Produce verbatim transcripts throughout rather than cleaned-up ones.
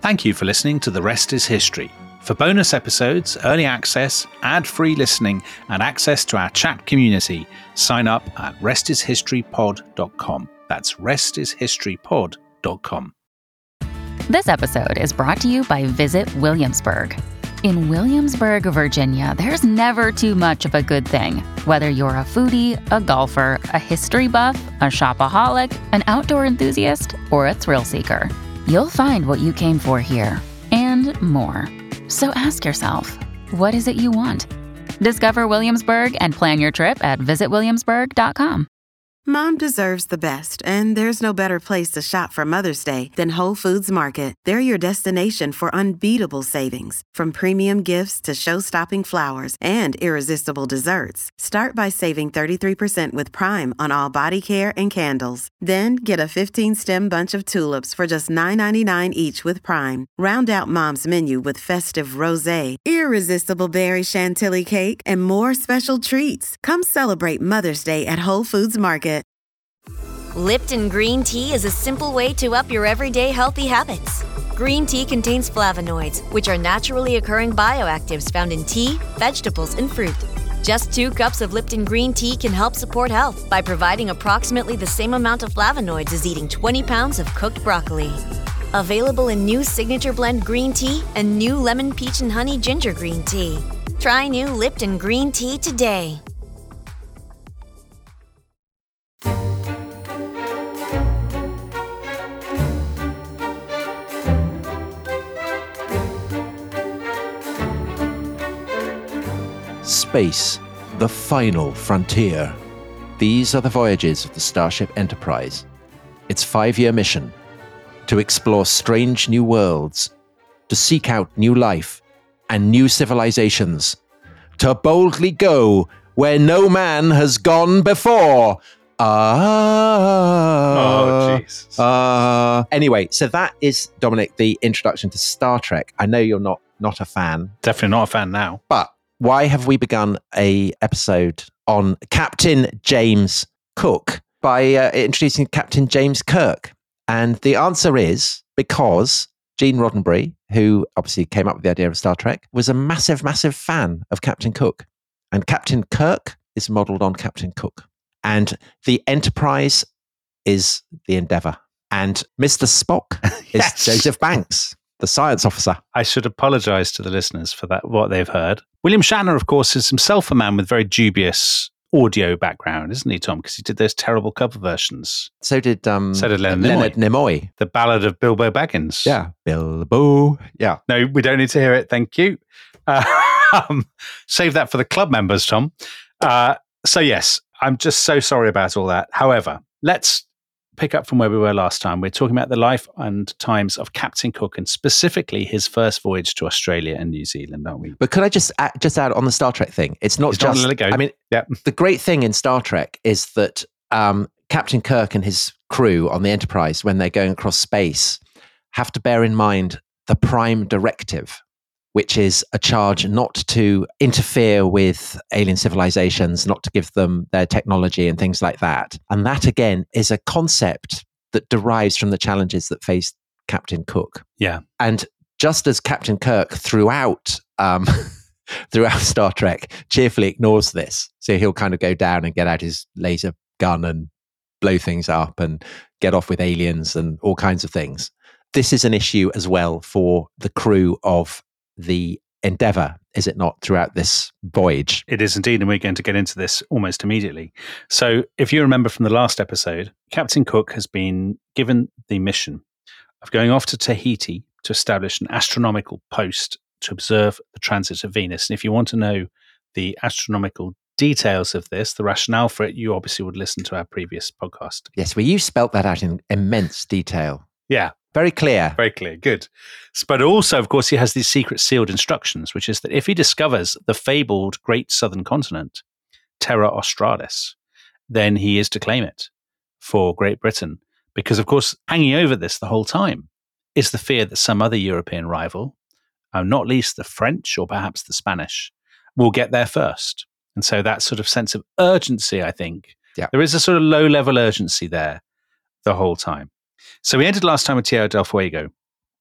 Thank you for listening to The Rest is History. For bonus episodes, early access, ad-free listening, and access to our chat community, sign up at rest is history pod dot com. That's rest is history pod dot com. This episode is brought to you by Visit Williamsburg. In Williamsburg, Virginia, there's never too much of a good thing. Whether you're a foodie, a golfer, a history buff, a shopaholic, an outdoor enthusiast, or a thrill seeker, you'll find what you came for here and more. So ask yourself, what is it you want? Discover Williamsburg and plan your trip at visit williamsburg dot com. Mom deserves the best, and there's no better place to shop for Mother's Day than Whole Foods Market. They're your destination for unbeatable savings, from premium gifts to show-stopping flowers and irresistible desserts. Start by saving thirty-three percent with Prime on all body care and candles. Then get a fifteen-stem bunch of tulips for just nine ninety-nine each with Prime. Round out Mom's menu with festive rosé, irresistible berry chantilly cake, and more special treats. Come celebrate Mother's Day at Whole Foods Market. Lipton Green Tea is a simple way to up your everyday healthy habits. Green tea contains flavonoids, which are naturally occurring bioactives found in tea, vegetables, and fruit. Just two cups of Lipton Green Tea can help support health by providing approximately the same amount of flavonoids as eating twenty pounds of cooked broccoli. Available in new Signature Blend Green Tea and new Lemon Peach and Honey Ginger Green Tea. Try new Lipton Green Tea today. Space, the final frontier. These are the voyages of the Starship Enterprise. Its five-year mission: to explore strange new worlds, to seek out new life and new civilizations, to boldly go where no man has gone before. Ah. Oh, Jesus. Uh, anyway, so that is, Dominic, the introduction to Star Trek. I know you're not, not a fan. Definitely not a fan now. But why have we begun a episode on Captain James Cook by uh, introducing Captain James Kirk? And the answer is because Gene Roddenberry, who obviously came up with the idea of Star Trek, was a massive, massive fan of Captain Cook. And Captain Kirk is modelled on Captain Cook. And the Enterprise is the Endeavour. And Mister Spock Yes. is Joseph Banks, the science officer. I should apologise to the listeners for that, what they've heard. William Shatner, of course, is himself a man with very dubious audio background, isn't he, Tom? Because he did those terrible cover versions. So did, um, So did Leonard Leonard Nimoy. The Ballad of Bilbo Baggins. Yeah. Bilbo. Yeah. No, we don't need to hear it. Thank you. Uh, um, save that for the club members, Tom. Uh, so, yes, I'm just so sorry about all that. However, let's pick up from where we were last time. We're talking about the life and times of Captain Cook and specifically his first voyage to Australia and New Zealand, aren't we? But could I just add, just add on the Star Trek thing? It's not It's not just. let it go. I mean, Yeah. the great thing in Star Trek is that um, Captain Kirk and his crew on the Enterprise, when they're going across space, have to bear in mind the Prime Directive, which is a charge not to interfere with alien civilizations, not to give them their technology and things like that. And that, again, is a concept that derives from the challenges that faced Captain Cook. Yeah. And just as Captain Kirk throughout um, throughout Star Trek cheerfully ignores this, so he'll kind of go down and get out his laser gun and blow things up and get off with aliens and all kinds of things. This is an issue as well for the crew of the Endeavour, is it not, throughout this voyage? It is indeed, and we're going to get into this almost immediately. So if you remember from the last episode, Captain Cook has been given the mission of going off to Tahiti to establish an astronomical post to observe the transit of Venus. And if you want to know the astronomical details of this, the rationale for it, you obviously would listen to our previous podcast. Yes, well, you spelt that out in immense detail. Yeah. Very clear. Very clear. Good. But also, of course, he has these secret sealed instructions, which is that if he discovers the fabled Great Southern Continent, Terra Australis, then he is to claim it for Great Britain. Because, of course, hanging over this the whole time is the fear that some other European rival, uh, not least the French or perhaps the Spanish, will get there first. And so that sort of sense of urgency, I think, yeah. there is a sort of low-level urgency there the whole time. So we ended last time with Tierra del Fuego,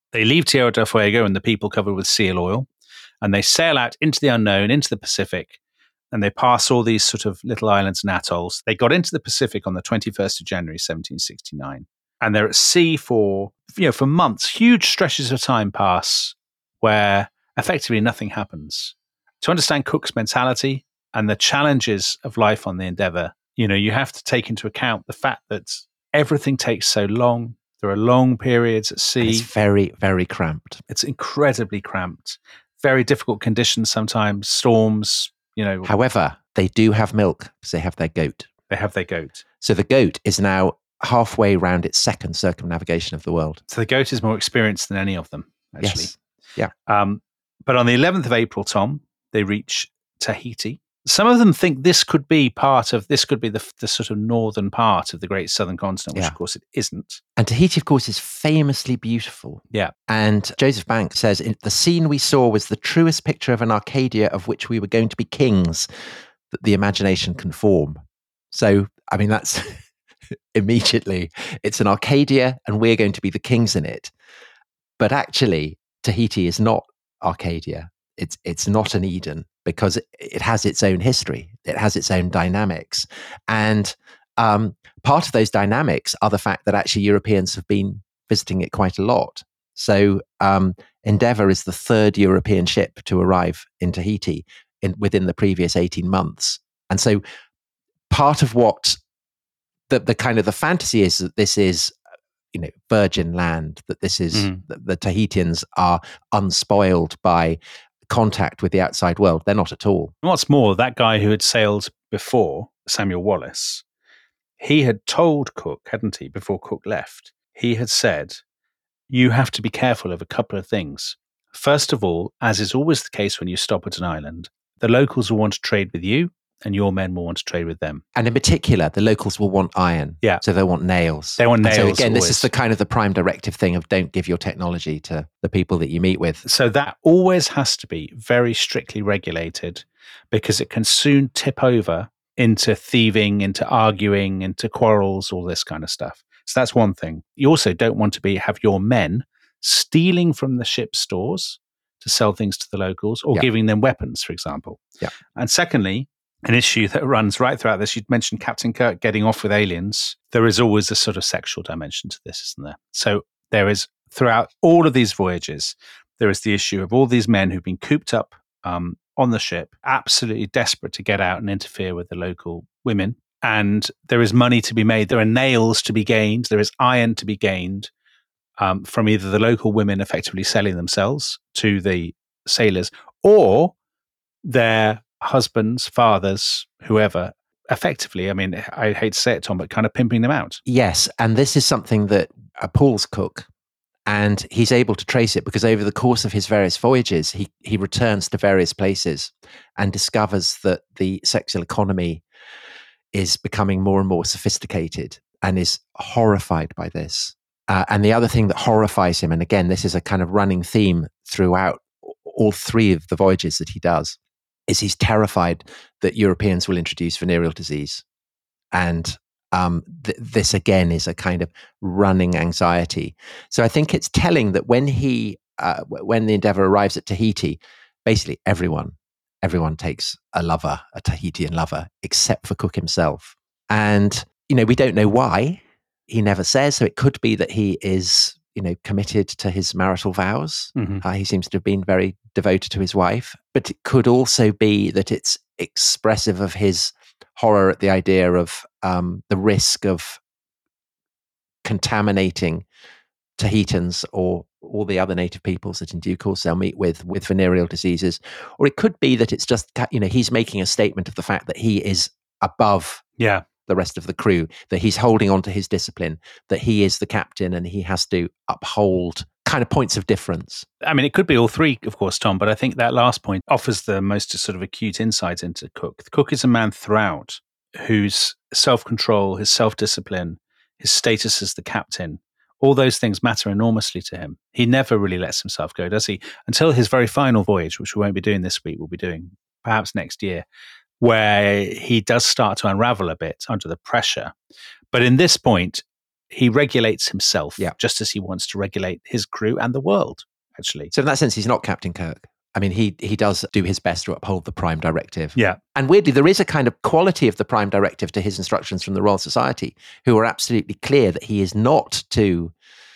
They leave Tierra del Fuego and the people covered with seal oil, and they sail out into the unknown, into the Pacific, and they pass all these sort of little islands and atolls. They got into the Pacific on the twenty-first of January, seventeen sixty-nine, and they're at sea for, you know, for months. Huge stretches of time pass where effectively nothing happens. To understand Cook's mentality and the challenges of life on the Endeavour, you know, you have to take into account the fact that everything takes so long. There are long periods at sea. And it's very, very cramped. It's incredibly cramped. Very difficult conditions sometimes, storms, you know. However, they do have milk because they have their goat. They have their goat. So the goat is now halfway around its second circumnavigation of the world. So the goat is more experienced than any of them, actually. Yes. Yeah. Um, but on the eleventh of April, Tom, they reach Tahiti. Some of them think this could be part of, this could be the, the sort of northern part of the great southern continent, which Yeah. of course it isn't. And Tahiti, of course, is famously beautiful. Yeah. And Joseph Banks says, the scene we saw was the truest picture of an Arcadia of which we were going to be kings that the imagination can form. So, I mean, that's immediately, it's an Arcadia and we're going to be the kings in it. But actually, Tahiti is not Arcadia. It's it's not an Eden because it, it has its own history. It has its own dynamics. And um, part of those dynamics are the fact that actually Europeans have been visiting it quite a lot. So um, Endeavour is the third European ship to arrive in Tahiti in, within the previous eighteen months. And so part of what the, the kind of the fantasy is that this is, you know, virgin land, that this is, Mm. that the Tahitians are unspoiled by contact with the outside world. They're not at all. And what's more, that guy who had sailed before, Samuel Wallace, he had told Cook, hadn't he, before Cook left, he had said, you have to be careful of a couple of things. First of all, as is always the case when you stop at an island, the locals will want to trade with you and your men will want to trade with them. And in particular, the locals will want iron. Yeah. So they want nails. They want And nails. so again, this always. is the kind of the prime directive thing of don't give your technology to the people that you meet with. So that always has to be very strictly regulated because it can soon tip over into thieving, into arguing, into quarrels, all this kind of stuff. So that's one thing. You also don't want to be have your men stealing from the ship's stores to sell things to the locals or Yeah. giving them weapons, for example. Yeah. And secondly, an issue that runs right throughout this, you'd mentioned Captain Kirk getting off with aliens. There is always a sort of sexual dimension to this, isn't there? So there is, throughout all of these voyages, there is the issue of all these men who've been cooped up um, on the ship, absolutely desperate to get out and interfere with the local women. And there is money to be made. There are nails to be gained. There is iron to be gained um, from either the local women effectively selling themselves to the sailors or their husbands, fathers, whoever, effectively, I mean, I hate to say it, Tom, but kind of pimping them out. Yes. And this is something that appalls Cook. And he's able to trace it because over the course of his various voyages, he, he returns to various places and discovers that the sexual economy is becoming more and more sophisticated and is horrified by this. Uh, and the other thing that horrifies him, and again, this is a kind of running theme throughout all three of the voyages that he does, is he's terrified that Europeans will introduce venereal disease. And um, th- this, again, is a kind of running anxiety. So I think it's telling that when he, uh, when the Endeavour arrives at Tahiti, basically everyone, everyone takes a lover, a Tahitian lover, except for Cook himself. And, you know, we don't know why. He never says. So it could be that he is, you know, committed to his marital vows. Mm-hmm. Uh, he seems to have been very devoted to his wife. But it could also be that it's expressive of his horror at the idea of um, the risk of contaminating Tahitians or all the other native peoples that in due course they'll meet with with venereal diseases. Or it could be that it's just, you know, he's making a statement of the fact that he is above Yeah. the rest of the crew, that he's holding on to his discipline, that he is the captain and he has to uphold kind of points of difference. I mean, it could be all three, of course, Tom, but I think that last point offers the most sort of acute insight into Cook. Cook is a man throughout whose self-control, his self-discipline, his status as the captain, all those things matter enormously to him. He never really lets himself go, does he? Until his very final voyage, which we won't be doing this week, we'll be doing perhaps next year, where he does start to unravel a bit under the pressure. But in this point, he regulates himself Yeah. just as he wants to regulate his crew and the world, actually. So in that sense, he's not Captain Kirk. I mean, he he does do his best to uphold the Prime Directive. Yeah. And weirdly, there is a kind of quality of the Prime Directive to his instructions from the Royal Society, who are absolutely clear that he is not to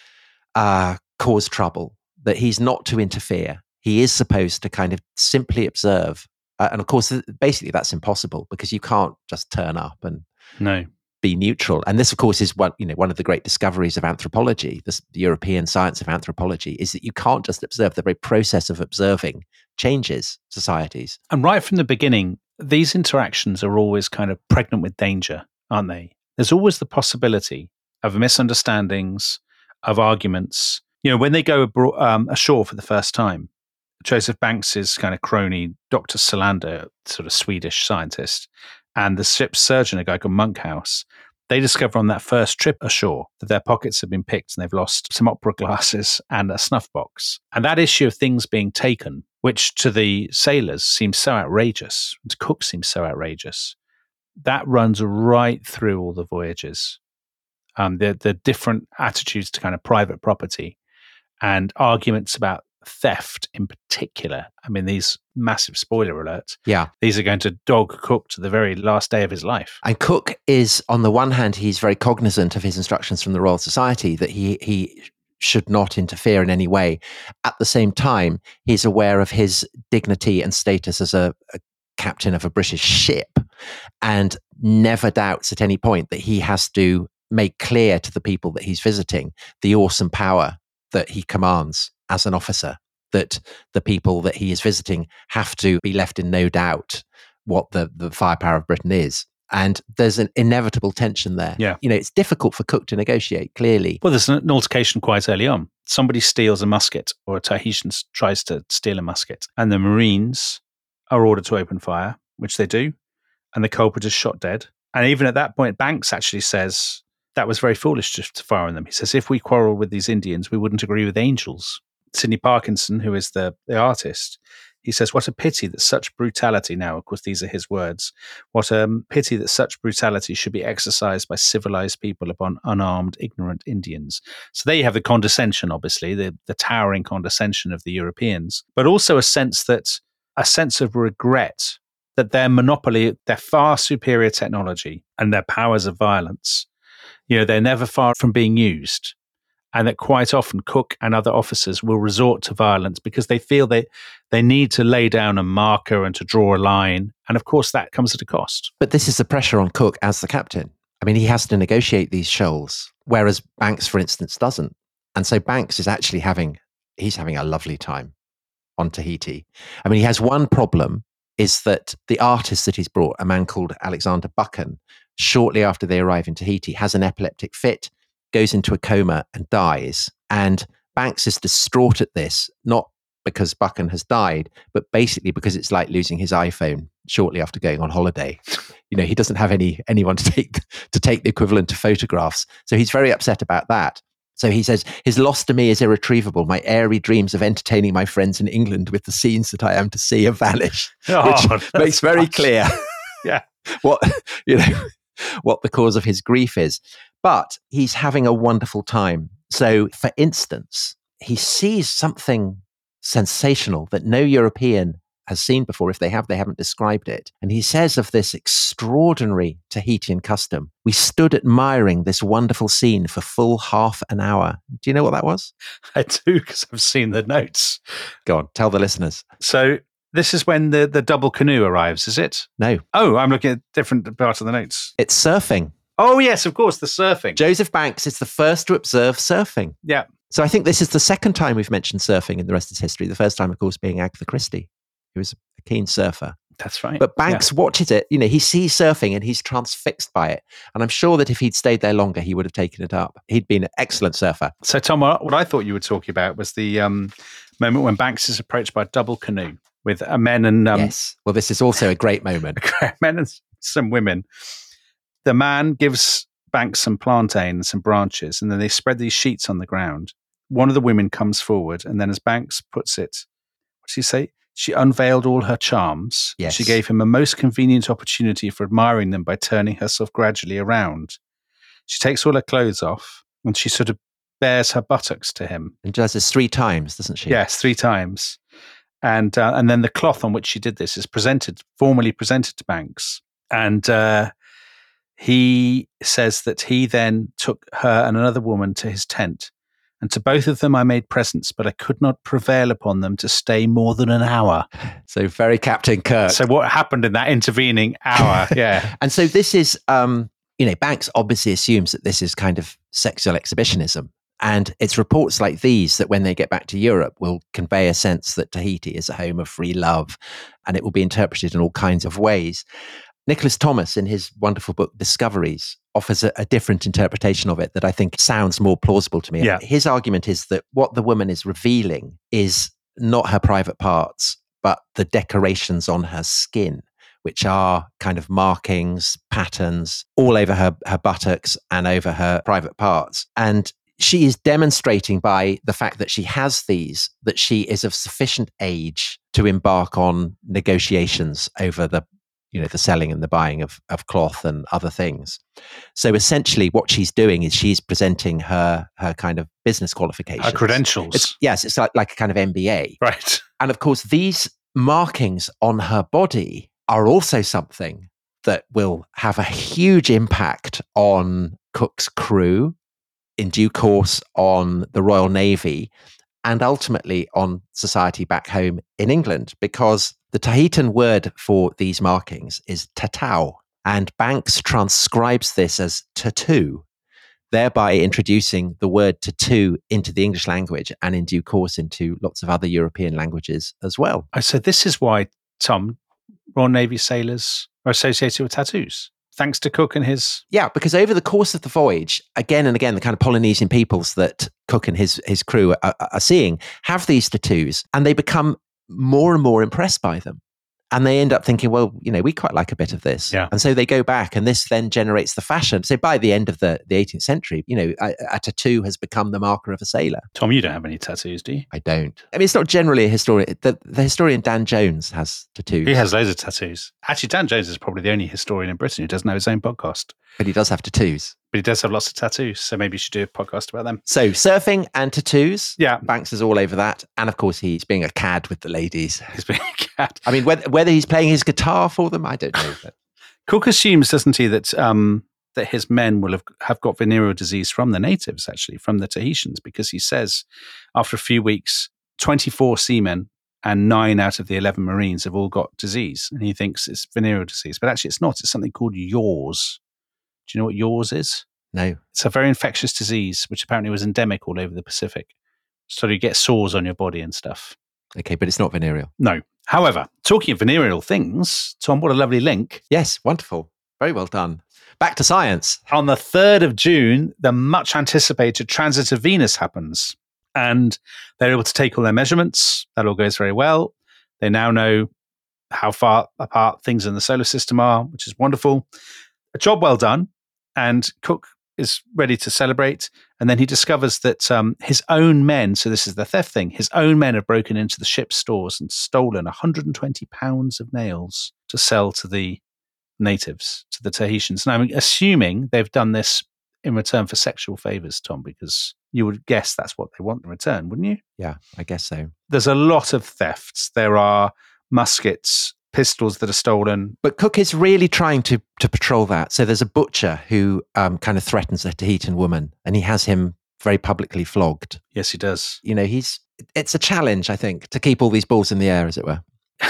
uh, cause trouble, that he's not to interfere. He is supposed to kind of simply observe. Uh, and of course, basically, that's impossible because you can't just turn up and No. be neutral. And this, of course, is one, you know, one of the great discoveries of anthropology, this, the European science of anthropology, is that you can't just observe. The very process of observing changes societies. And right from the beginning, these interactions are always kind of pregnant with danger, aren't they? There's always the possibility of misunderstandings, of arguments. You know, when they go abro- um, ashore for the first time, Joseph Banks's kind of crony, Doctor Solander, sort of Swedish scientist, and the ship's surgeon, a guy called Monkhouse, they discover on that first trip ashore that their pockets have been picked and they've lost some opera glasses and a snuff box. And that issue of things being taken, which to the sailors seems so outrageous, to Cook seems so outrageous, that runs right through all the voyages. Um, the, the different attitudes to kind of private property and arguments about theft in particular. I mean, these massive spoiler alerts. Yeah. These are going to dog Cook to the very last day of his life. And Cook is, on the one hand, he's very cognizant of his instructions from the Royal Society that he he should not interfere in any way. At the same time, he's aware of his dignity and status as a, a captain of a British ship and never doubts at any point that he has to make clear to the people that he's visiting the awesome power that he commands as an officer, that the people that he is visiting have to be left in no doubt what the, the firepower of Britain is. And there's an inevitable tension there. Yeah. You know, it's difficult for Cook to negotiate, clearly. Well, there's an altercation quite early on. Somebody steals a musket, or a Tahitian s- tries to steal a musket, and the Marines are ordered to open fire, which they do, and the culprit is shot dead. And even at that point, Banks actually says, that was very foolish to, to fire on them. He says, if we quarrel with these Indians, we wouldn't agree with angels. Sidney Parkinson, who is the, the artist, he says, what a pity that such brutality, now, of course, these are his words, what a pity that such brutality should be exercised by civilized people upon unarmed, ignorant Indians. So there you have the condescension, obviously, the, the towering condescension of the Europeans, but also a sense that, a sense of regret that their monopoly, their far superior technology and their powers of violence, you know, they're never far from being used. And that quite often Cook and other officers will resort to violence because they feel they, they need to lay down a marker and to draw a line. And of course, that comes at a cost. But this is the pressure on Cook as the captain. I mean, he has to negotiate these shoals, whereas Banks, for instance, doesn't. And so Banks is actually having, he's having a lovely time on Tahiti. I mean, he has one problem, is that the artist that he's brought, a man called Alexander Buchan, shortly after they arrive in Tahiti, has an epileptic fit, goes into a coma and dies. And Banks is distraught at this, not because Buchan has died, but basically because it's like losing his iPhone shortly after going on holiday. You know, he doesn't have any anyone to take to take the equivalent of photographs. So he's very upset about that. So he says, his loss to me is irretrievable. My airy dreams of entertaining my friends in England with the scenes that I am to see have vanished. Oh, which makes very much. clear Yeah. what, you know, what the cause of his grief is. But he's having a wonderful time. So, for instance, he sees something sensational that no European has seen before. If they have, they haven't described it. And he says of this extraordinary Tahitian custom, we stood admiring this wonderful scene for full half an hour. Do you know what that was? I do, because I've seen the notes. Go on, tell the listeners. So this is when the, the double canoe arrives, is it? No, Oh, I'm looking at different parts of the notes. it's surfing. Oh, yes, of course, the surfing. Joseph Banks is the first to observe surfing. Yeah. So I think this is the second time we've mentioned surfing in the rest of history. The first time, of course, being Agatha Christie, who was a keen surfer. That's right. But Banks watches it, you know, he sees surfing and he's transfixed by it. And I'm sure that if he'd stayed there longer, he would have taken it up. He'd been an excellent surfer. So, Tom, what I thought you were talking about was the um, moment when Banks is approached by a double canoe with uh, men and um, Yes. Well, this is also a great moment. men and some women. The man gives Banks some plantain and some branches, and then they spread these sheets on the ground. One of the women comes forward, and then as Banks puts it, what does he say? She unveiled all her charms. Yes. She gave him a most convenient opportunity for admiring them by turning herself gradually around. She takes all her clothes off, And she sort of bares her buttocks to him. And does this three times, doesn't she? Yes, three times. And uh, and then the cloth on which she did this is presented, formally presented to Banks. And uh, he says that he then took her and another woman to his tent. And to both of them I made presents, but I could not prevail upon them to stay more than an hour. So very Captain Kirk. So what happened in that intervening hour? Yeah. And so this is, um, you know, Banks obviously assumes that this is kind of sexual exhibitionism. And it's reports like these that when they get back to Europe will convey a sense that Tahiti is a home of free love, and it will be interpreted in all kinds of ways. Nicholas Thomas, in his wonderful book Discoveries, offers a, a different interpretation of it that I think sounds more plausible to me. Yeah. His argument is that what the woman is revealing is not her private parts, but the decorations on her skin, which are kind of markings, patterns all over her, her buttocks and over her private parts. And she is demonstrating by the fact that she has these, that she is of sufficient age to embark on negotiations over the, you know, the selling and the buying of, of cloth and other things. So essentially what she's doing is she's presenting her, her kind of business qualifications. Her credentials. It's, yes, it's like, like a kind of M B A. Right. And of course, these markings on her body are also something that will have a huge impact on Cook's crew, in due course on the Royal Navy, and ultimately on society back home in England, because the Tahitan word for these markings is tatau, and Banks transcribes this as tattoo, thereby introducing the word tattoo into the English language and in due course into lots of other European languages as well. So this is why, Tom, Royal Navy sailors are associated with tattoos. Thanks to Cook and his... Yeah, because over the course of the voyage, again and again, the kind of Polynesian peoples that Cook and his, his crew are, are seeing have these tattoos, and they become more and more impressed by them. And they end up thinking, well, you know, we quite like a bit of this. Yeah. And so they go back, and this then generates the fashion. So by the end of the, the eighteenth century, you know, a, a tattoo has become the marker of a sailor. Tom, you don't have any tattoos, do you? I don't. I mean, it's not generally a historian. The, the historian Dan Jones has tattoos. He has loads of tattoos. Actually, Dan Jones is probably the only historian in Britain who doesn't have his own podcast. But he does have tattoos. But he does have lots of tattoos, so maybe you should do a podcast about them. So surfing and tattoos. Yeah. Banks is all over that. And of course, he's being a cad with the ladies. He's being a cad. I mean, whether, whether he's playing his guitar for them, I don't know. But. Cook assumes, doesn't he, that um, that his men will have, have got venereal disease from the natives, actually, from the Tahitians, because he says after a few weeks, twenty-four seamen and nine out of the eleven Marines have all got disease. And he thinks it's venereal disease. But actually, it's not. It's something called yaws. Do you know what yaws is? No. It's a very infectious disease, which apparently was endemic all over the Pacific. So you get sores on your body and stuff. Okay, but it's not venereal. No. However, talking of venereal things, Tom, what a lovely link. Yes, wonderful. Very well done. Back to science. On the third of June, the much anticipated transit of Venus happens. And they're able to take all their measurements. That all goes very well. They now know how far apart things in the solar system are, which is wonderful. A job well done. And Cook is ready to celebrate. And then he discovers that um, his own men, so this is the theft thing, his own men have broken into the ship's stores and stolen one hundred twenty pounds of nails to sell to the natives, to the Tahitians. Now, I'm assuming they've done this in return for sexual favors, Tom, because you would guess that's what they want in return, wouldn't you? Yeah, I guess so. There's a lot of thefts. There are muskets, pistols that are stolen. But Cook is really trying to to patrol that. So there's a butcher who um, kind of threatens a Tahitian woman, and he has him very publicly flogged. Yes, he does. You know, he's it's a challenge, I think, to keep all these balls in the air, as it were.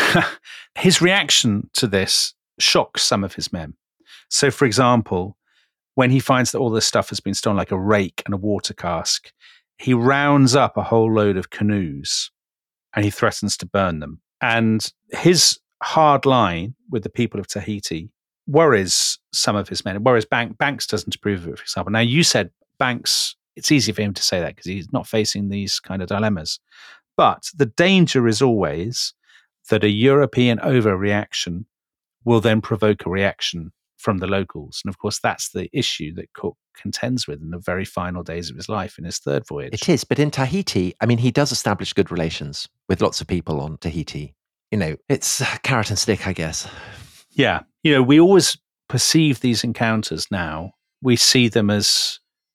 His reaction to this shocks some of his men. So, for example, when he finds that all this stuff has been stolen, like a rake and a water cask, he rounds up a whole load of canoes and he threatens to burn them. And his hard line with the people of Tahiti worries some of his men, whereas Bank, Banks doesn't approve of it, for example. Now, you said Banks, it's easy for him to say that because he's not facing these kind of dilemmas. But the danger is always that a European overreaction will then provoke a reaction from the locals. And of course, that's the issue that Cook contends with in the very final days of his life in his third voyage. It is, but in Tahiti, I mean, he does establish good relations with lots of people on Tahiti. You know, it's carrot and stick, I guess. Yeah. You know, we always perceive these encounters now. We see them as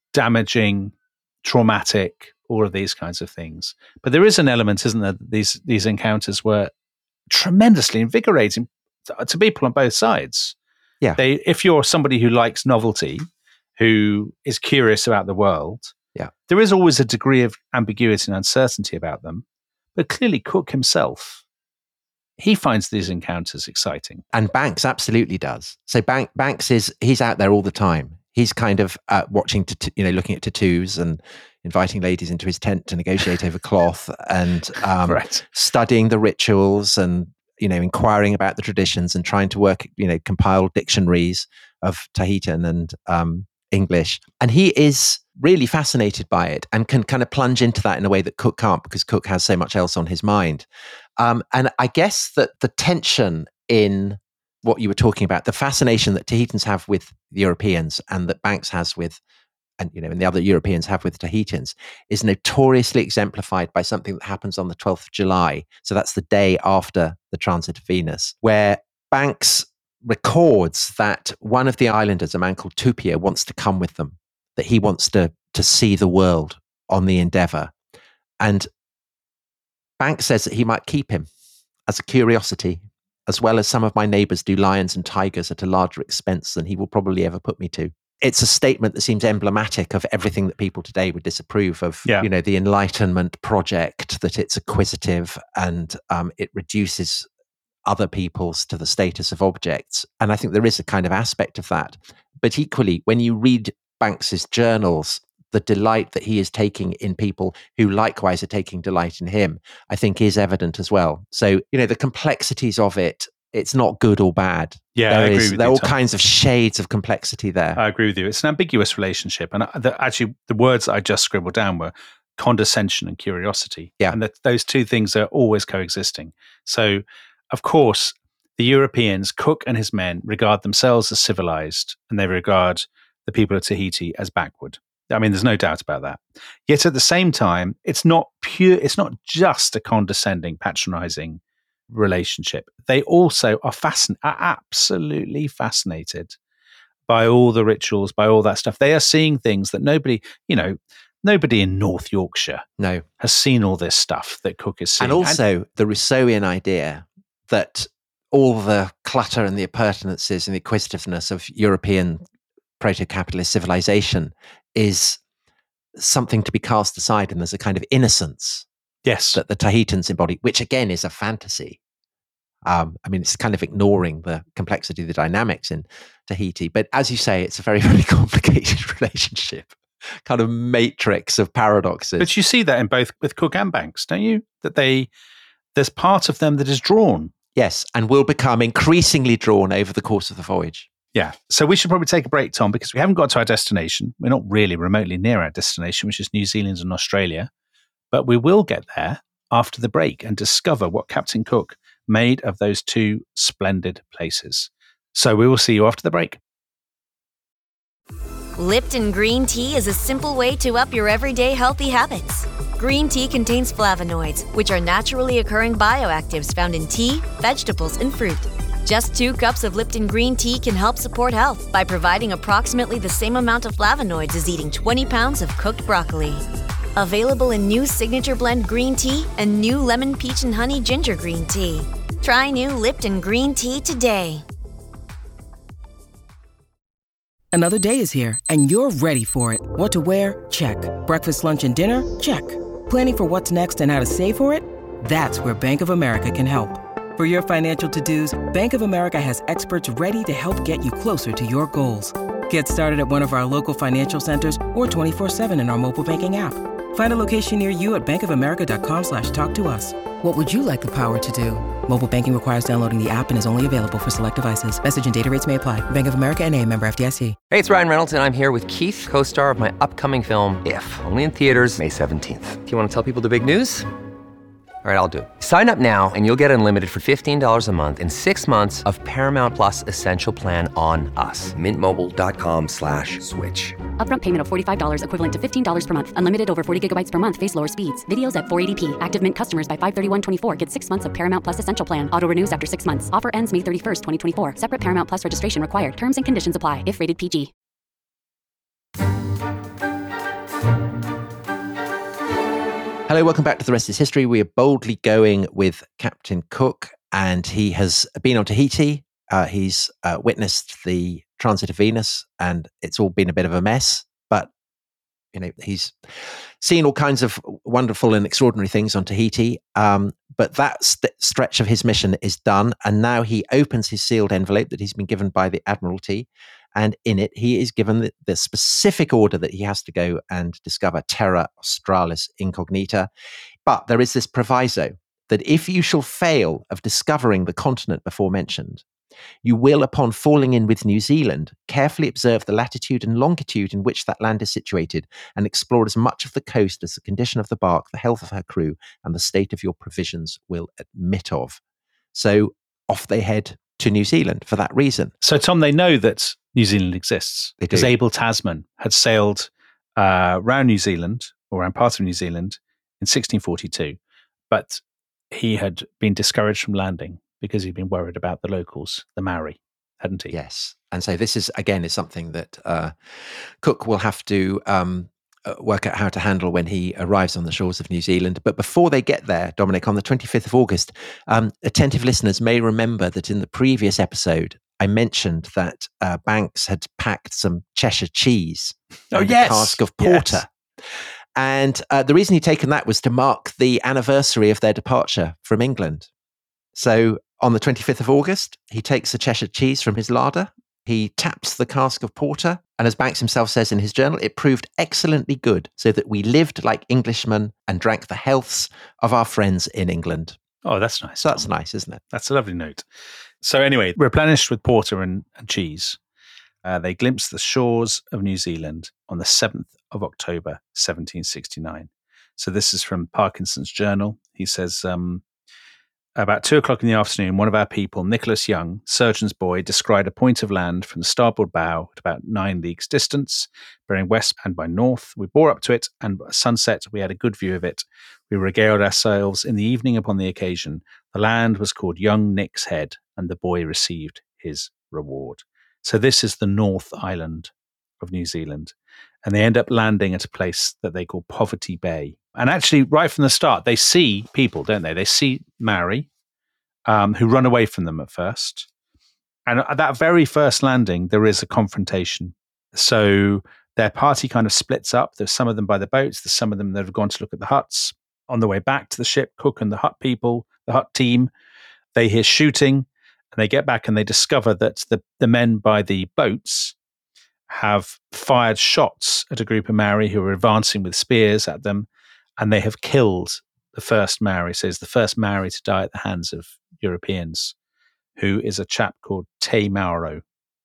damaging, traumatic, all of these kinds of things. But there is an element, isn't there? That these these encounters were tremendously invigorating to, to people on both sides. Yeah. They, if you're somebody who likes novelty, who is curious about the world, yeah, there is always a degree of ambiguity and uncertainty about them. But clearly, Cook himself, he finds these encounters exciting. And Banks absolutely does. So Bank, Banks is, he's out there all the time. He's kind of uh, watching, tat- you know, looking at tattoos and inviting ladies into his tent to negotiate over cloth and um, right. studying the rituals and, you know, inquiring about the traditions and trying to work, you know, compile dictionaries of Tahitian and um, English. And he is really fascinated by it and can kind of plunge into that in a way that Cook can't, because Cook has so much else on his mind. Um, and I guess that the tension in what you were talking about, the fascination that Tahitians have with Europeans and that Banks has with, and you know, and the other Europeans have with Tahitians, is notoriously exemplified by something that happens on the twelfth of July. So that's the day after the transit of Venus, where Banks records that one of the islanders, a man called Tupia, wants to come with them, that he wants to to see the world on the Endeavour. And Banks says that he might keep him as a curiosity, as well as some of my neighbours do lions and tigers at a larger expense than he will probably ever put me to. It's a statement that seems emblematic of everything that people today would disapprove of, yeah. you know, the Enlightenment project, that it's acquisitive and um, it reduces other peoples to the status of objects. And I think there is a kind of aspect of that. But equally, when you read Banks's journals, the delight that he is taking in people who likewise are taking delight in him, I think is evident as well. So, you know, the complexities of it, it's not good or bad. Yeah, there I agree is, with there you, are all Tom. kinds of shades of complexity there. I agree with you. It's an ambiguous relationship. And the, actually, the words I just scribbled down were condescension and curiosity. Yeah. And that those two things are always coexisting. So, of course, the Europeans, Cook and his men, regard themselves as civilized, and they regard the people of Tahiti as backward. I mean, there's no doubt about that. Yet at the same time, it's not pure, it's not just a condescending, patronizing relationship. They also are fascin- are absolutely fascinated by all the rituals, by all that stuff. They are seeing things that nobody, you know, nobody in North Yorkshire no. has seen all this stuff that Cook is seeing. And also and- the Rousseauian idea that all the clutter and the appurtenances and the acquisitiveness of European proto-capitalist civilization is something to be cast aside, and there's a kind of innocence yes. that the Tahitians embody, which again is a fantasy. Um, I mean, it's kind of ignoring the complexity of the dynamics in Tahiti. But as you say, it's a very, very complicated relationship, kind of matrix of paradoxes. But you see that in both with Cook and Banks, don't you? That they there's part of them that is drawn. Yes, and will become increasingly drawn over the course of the voyage. Yeah. So we should probably take a break, Tom, because we haven't got to our destination. We're not really remotely near our destination, which is New Zealand and Australia. But we will get there after the break and discover what Captain Cook made of those two splendid places. So we will see you after the break. Lipton Green Tea is a simple way to up your everyday healthy habits. Green tea contains flavonoids, which are naturally occurring bioactives found in tea, vegetables, and fruit. Just two cups of Lipton Green Tea can help support health by providing approximately the same amount of flavonoids as eating twenty pounds of cooked broccoli. Available in new Signature Blend Green Tea and new Lemon Peach and Honey Ginger Green Tea. Try new Lipton Green Tea today. Another day is here, and you're ready for it. What to wear? Check. Breakfast, lunch, and dinner? Check. Planning for what's next and how to save for it? That's where Bank of America can help. For your financial to-dos, Bank of America has experts ready to help get you closer to your goals. Get started at one of our local financial centers or twenty-four seven in our mobile banking app. Find a location near you at bankofamerica.com slash talk to us. What would you like the power to do? Mobile banking requires downloading the app and is only available for select devices. Message and data rates may apply. Bank of America N A, member F D I C. Hey, it's Ryan Reynolds, and I'm here with Keith, co-star of my upcoming film, If, only in theaters May seventeenth. Do you want to tell people the big news? All right, I'll do it. Sign up now and you'll get unlimited for fifteen dollars a month and six months of Paramount Plus Essential Plan on us. Mint Mobile dot com slash switch. Upfront payment of forty-five dollars equivalent to fifteen dollars per month. Unlimited over forty gigabytes per month. Face lower speeds. Videos at four eighty p. Active Mint customers by five thirty-one twenty-four get six months of Paramount Plus Essential Plan. Auto renews after six months. Offer ends May thirty-first, twenty twenty-four. Separate Paramount Plus registration required. Terms and conditions apply if rated P G. Hello, welcome back to The Rest is History. We are boldly going with Captain Cook, and he has been on Tahiti. Uh, he's uh, witnessed the transit of Venus, and it's all been a bit of a mess. But, you know, he's seen all kinds of wonderful and extraordinary things on Tahiti. Um, but that st- stretch of his mission is done, and now he opens his sealed envelope that he's been given by the Admiralty. And in it, he is given the, the specific order that he has to go and discover Terra Australis Incognita. But there is this proviso that if you shall fail of discovering the continent before mentioned, you will, upon falling in with New Zealand, carefully observe the latitude and longitude in which that land is situated and explore as much of the coast as the condition of the bark, the health of her crew, and the state of your provisions will admit of. So off they head to New Zealand for that reason. So, Tom, they know that New Zealand exists They do. because Abel Tasman had sailed uh, around New Zealand, or around part of New Zealand, in sixteen forty-two, but he had been discouraged from landing because he'd been worried about the locals, the Maori, hadn't he? Yes. And so this is, again, is something that uh, Cook will have to um, uh, work out how to handle when he arrives on the shores of New Zealand. But before they get there, Dominic, on the twenty-fifth of August, um, attentive listeners may remember that in the previous episode, I mentioned that uh, Banks had packed some Cheshire cheese Oh, and yes. a cask of porter. Yes. And uh, the reason he'd taken that was to mark the anniversary of their departure from England. So on the twenty-fifth of August, he takes the Cheshire cheese from his larder. He taps the cask of porter. And as Banks himself says in his journal, it proved excellently good, so that we lived like Englishmen and drank the healths of our friends in England. Oh, that's nice. So that's Tom. nice, isn't it? That's a lovely note. So anyway, replenished with porter and, and cheese, uh, they glimpsed the shores of New Zealand on the seventh of October, seventeen sixty-nine. So this is from Parkinson's journal. He says, um, about two o'clock in the afternoon, one of our people, Nicholas Young, surgeon's boy, descried a point of land from the starboard bow at about nine leagues distance, bearing west and by north. We bore up to it, and at sunset we had a good view of it. We regaled ourselves in the evening upon the occasion. The land was called Young Nick's Head, and the boy received his reward. So this is the North Island of New Zealand. And they end up landing at a place that they call Poverty Bay. And actually, right from the start, they see people, don't they? They see Maori, um, who run away from them at first. And at that very first landing, there is a confrontation. So their party kind of splits up. There's some of them by the boats. There's some of them that have gone to look at the huts. On the way back to the ship, Cook and the hut people, the hut team, they hear shooting. And they get back and they discover that the, the men by the boats have fired shots at a group of Maori who are advancing with spears at them, and they have killed the first Maori. So it's the first Maori to die at the hands of Europeans, who is a chap called Te Mauro.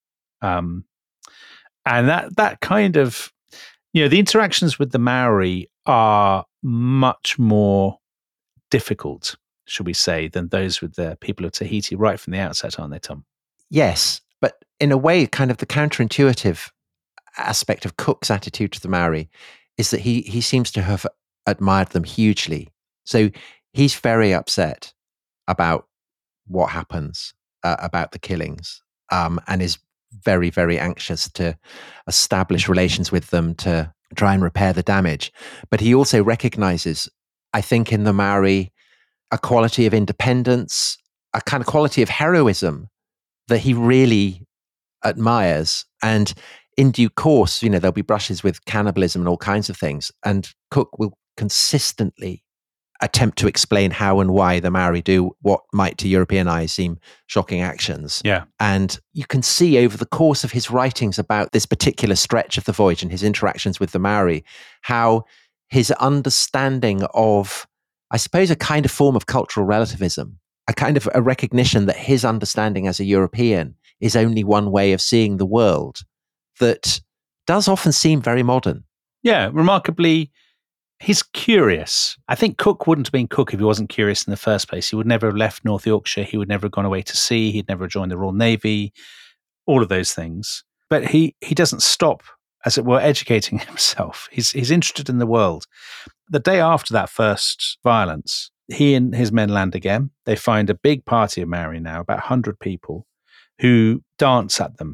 Um, and that that kind of, you know, the interactions with the Maori are much more difficult, should we say, than those with the people of Tahiti right from the outset, aren't they, Tom? Yes, but in a way, kind of the counterintuitive aspect of Cook's attitude to the Maori is that he he seems to have admired them hugely. So he's very upset about what happens, uh, about the killings, um, and is very, very anxious to establish relations with them to try and repair the damage. But he also recognizes, I think, in the Maori, a quality of independence, a kind of quality of heroism that he really admires. And in due course, you know, there'll be brushes with cannibalism and all kinds of things. And Cook will consistently attempt to explain how and why the Maori do what might to European eyes seem shocking actions. Yeah. And you can see over the course of his writings about this particular stretch of the voyage and his interactions with the Maori, how his understanding of, I suppose, a kind of form of cultural relativism, a kind of a recognition that his understanding as a European is only one way of seeing the world, that does often seem very modern. Yeah, remarkably, he's curious. I think Cook wouldn't have been Cook if he wasn't curious in the first place. He would never have left North Yorkshire. He would never have gone away to sea. He'd never joined the Royal Navy, all of those things. But he he doesn't stop, as it were, educating himself. He's he's interested in the world. The day after that first violence, he and his men land again. They find a big party of Maori now, about one hundred people, who dance at them.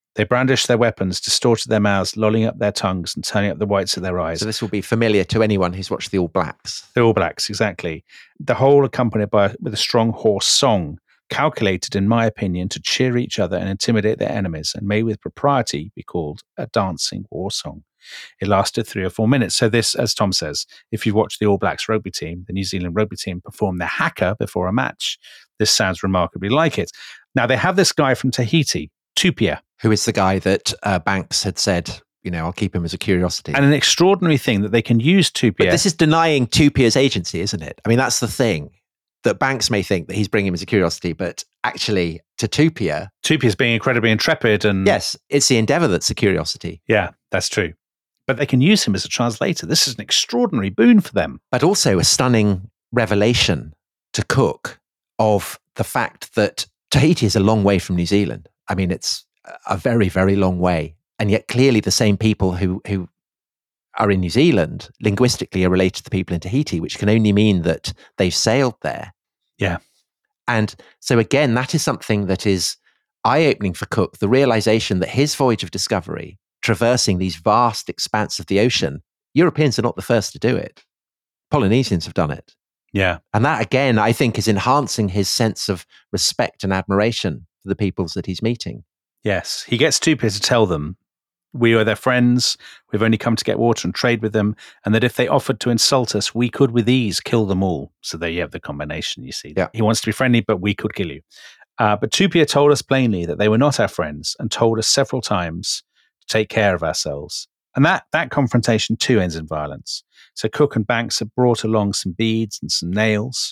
They brandished their weapons, distorted their mouths, lolling up their tongues and turning up the whites of their eyes. So this will be familiar to anyone who's watched the All Blacks. The All Blacks, exactly. The whole accompanied by with a strong hoarse song, calculated, in my opinion, to cheer each other and intimidate their enemies, and may with propriety be called a dancing war song. It lasted three or four minutes. So this, as Tom says, if you've watched the All Blacks rugby team, the New Zealand rugby team perform their haka before a match, this sounds remarkably like it. Now, they have this guy from Tahiti, Tupia. Who is the guy that uh, Banks had said, you know, I'll keep him as a curiosity. And an extraordinary thing that they can use Tupia. But this is denying Tupia's agency, isn't it? I mean, that's the thing. That Banks may think that he's bringing him as a curiosity, but actually to Tupia... Tupia's being incredibly intrepid and... Yes, it's the Endeavour that's a curiosity. Yeah, that's true. But they can use him as a translator. This is an extraordinary boon for them. But also a stunning revelation to Cook of the fact that Tahiti is a long way from New Zealand. I mean, it's a very, very long way. And yet clearly the same people who, who are in New Zealand linguistically are related to the people in Tahiti, which can only mean that they've sailed there. Yeah. And so again, that is something that is eye-opening for Cook, the realization that his voyage of discovery, traversing these vast expanses of the ocean, Europeans are not the first to do it. Polynesians have done it. Yeah. And that, again, I think is enhancing his sense of respect and admiration for the peoples that he's meeting. Yes. He gets Tupia to tell them, we are their friends, we've only come to get water and trade with them, and that if they offered to insult us, we could with ease kill them all. So there you have the combination, you see. Yeah. He wants to be friendly, but we could kill you. Uh, but Tupia told us plainly that they were not our friends and told us several times to take care of ourselves. And that that confrontation too ends in violence. So Cook and Banks have brought along some beads and some nails,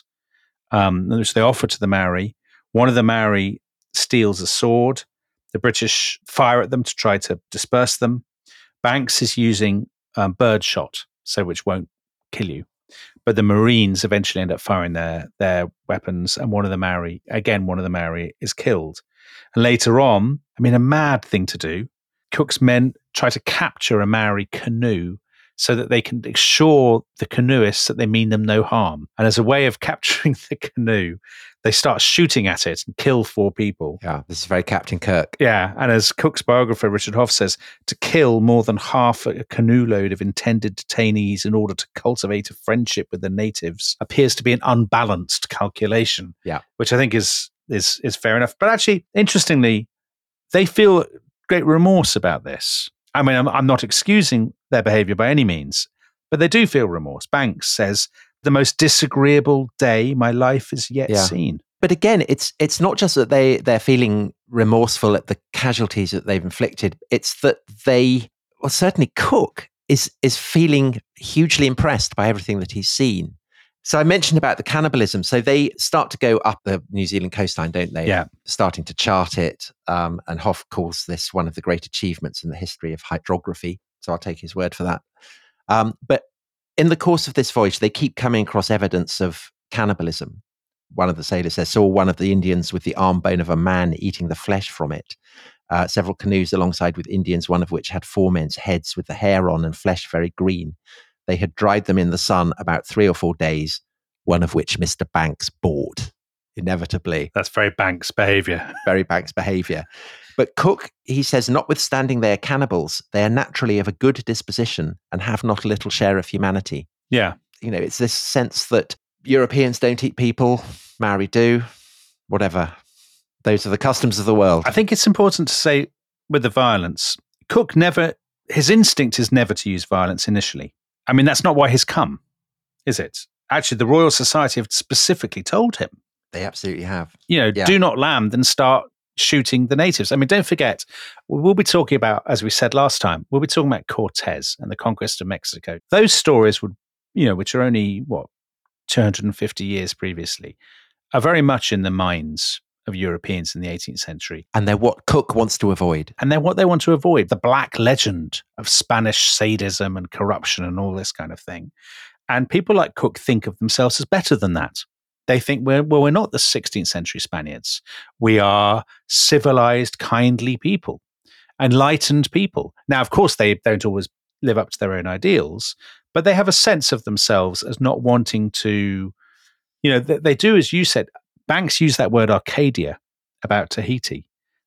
um, which they offer to the Maori. One of the Maori steals a sword. The British fire at them to try to disperse them. Banks is using um, bird shot, so which won't kill you. But the Marines eventually end up firing their their weapons, and one of the Maori, again, one of the Maori is killed. And later on, I mean, a mad thing to do, Cook's men try to capture a Maori canoe so that they can assure the canoeists that they mean them no harm. And as a way of capturing the canoe, they start shooting at it and kill four people. Yeah, this is very Captain Kirk. Yeah, and as Cook's biographer, Richard Hoff, says, to kill more than half a canoe load of intended detainees in order to cultivate a friendship with the natives appears to be an unbalanced calculation. Yeah. Which I think is is is fair enough. But actually, interestingly, they feel great remorse about this. I mean, I'm, I'm not excusing their behavior by any means, but they do feel remorse. Banks says, the most disagreeable day my life has yet Yeah. seen. But again, it's it's not just that they, they're feeling remorseful at the casualties that they've inflicted. It's that they, well, certainly Cook is is feeling hugely impressed by everything that he's seen. So I mentioned about the cannibalism. So they start to go up the New Zealand coastline, don't they? Yeah. Starting to chart it. Um, and Hoff calls this one of the great achievements in the history of hydrography. So I'll take his word for that. Um, but in the course of this voyage, they keep coming across evidence of cannibalism. One of the sailors says, saw one of the Indians with the arm bone of a man eating the flesh from it. Uh, several canoes alongside with Indians, one of which had four men's heads with the hair on and flesh very green. They had dried them in the sun about three or four days, one of which Mister Banks bought, inevitably. That's very Banks behavior. Very Banks behavior. But Cook, he says, notwithstanding they are cannibals, they are naturally of a good disposition and have not a little share of humanity. Yeah. You know, it's this sense that Europeans don't eat people, Maori do, whatever. Those are the customs of the world. I think it's important to say with the violence, Cook never, his instinct is never to use violence initially. I mean, that's not why he's come, is it? Actually, the Royal Society have specifically told him, They absolutely have. you know, Yeah. do not land and start shooting the natives. I mean, don't forget, we'll be talking about, as we said last time, we'll be talking about Cortez and the conquest of Mexico. Those stories would, you know, which are only, what, two hundred fifty years previously, are very much in the minds of Europeans in the eighteenth century. And they're what Cook wants to avoid. And then what they want to avoid, the black legend of Spanish sadism and corruption and all this kind of thing. And people like Cook think of themselves as better than that. They think, we're, well, we're not the sixteenth century Spaniards. We are civilized, kindly people, enlightened people. Now, of course, they don't always live up to their own ideals, but they have a sense of themselves as not wanting to, you know, they, they do, as you said, Banks used that word Arcadia about Tahiti.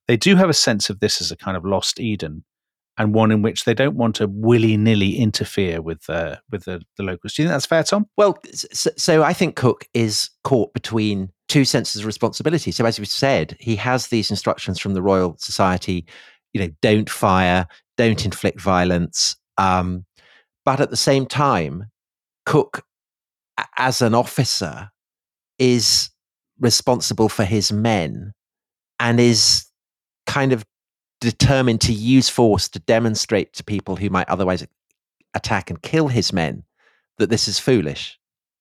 they do have a sense of this as a kind of lost Eden, and one in which they don't want to willy-nilly interfere with uh, with the, the locals. Do you think that's fair, Tom? Well, so, so I think Cook is caught between two senses of responsibility. So as we've said, he has these instructions from the Royal Society, you know, don't fire, don't inflict violence. Um, but at the same time, Cook, as an officer, is responsible for his men and is kind of determined to use force to demonstrate to people who might otherwise attack and kill his men that this is foolish.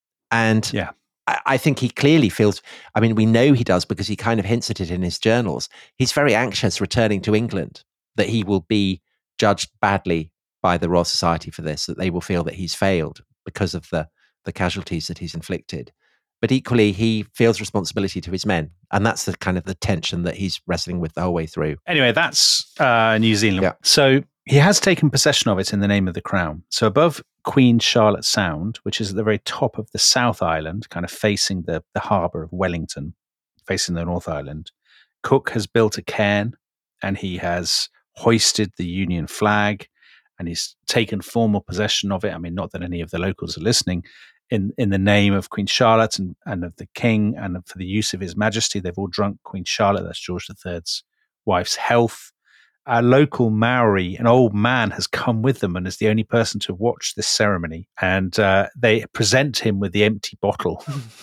And yeah. I, I think he clearly feels, I mean, we know he does because he kind of hints at it in his journals. He's very anxious returning to England, that he will be judged badly by the Royal Society for this, that they will feel that he's failed because of the, the casualties that he's inflicted. But equally, he feels responsibility to his men. And that's the kind of the tension that he's wrestling with the whole way through. Anyway, that's uh, New Zealand. Yeah. So he has taken possession of it in the name of the Crown. So above Queen Charlotte Sound, which is at the very top of the South Island, kind of facing the, the harbour of Wellington, facing the North Island, Cook has built a cairn and he has hoisted the Union flag and he's taken formal possession of it. I mean, not that any of the locals are listening. In, in the name of Queen Charlotte and, and of the King and for the use of His Majesty, they've all drunk Queen Charlotte, that's George the Third's wife's health. A local Maori, an old man, has come with them and is the only person to watch this ceremony. And uh, they present him with the empty bottle.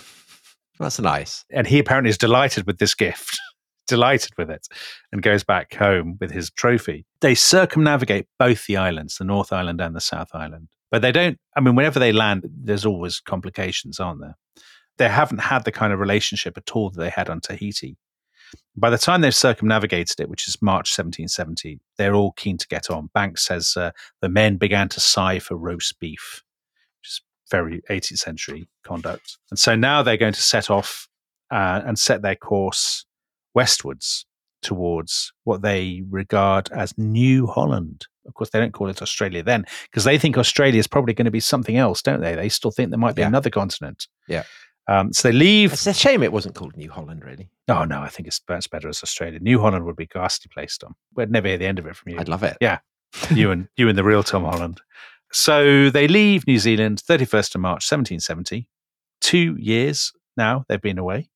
That's nice. And he apparently is delighted with this gift, delighted with it, and goes back home with his trophy. They circumnavigate both the islands, the North Island and the South Island. But they don't, I mean, whenever they land, there's always complications, aren't there? They haven't had the kind of relationship at all that they had on Tahiti. By the time they've circumnavigated it, which is March seventeen seventy, they're all keen to get on. Banks says uh, the men began to sigh for roast beef, which is very eighteenth century conduct. And so now they're going to set off uh, and set their course westwards towards what they regard as New Holland. Of course, they don't call it Australia then because they think Australia is probably going to be something else, don't they? They still think there might be yeah. another continent. Yeah. Um, so they leave. It's a shame it wasn't called New Holland, really. Oh, no, I think it's, it's better as Australia. New Holland would be a ghastly place, Tom. We'd never hear the end of it from you. I'd love it. Yeah. you and you and the real Tom Holland. So they leave New Zealand thirty-first of March, seventeen seventy. Two years now they've been away.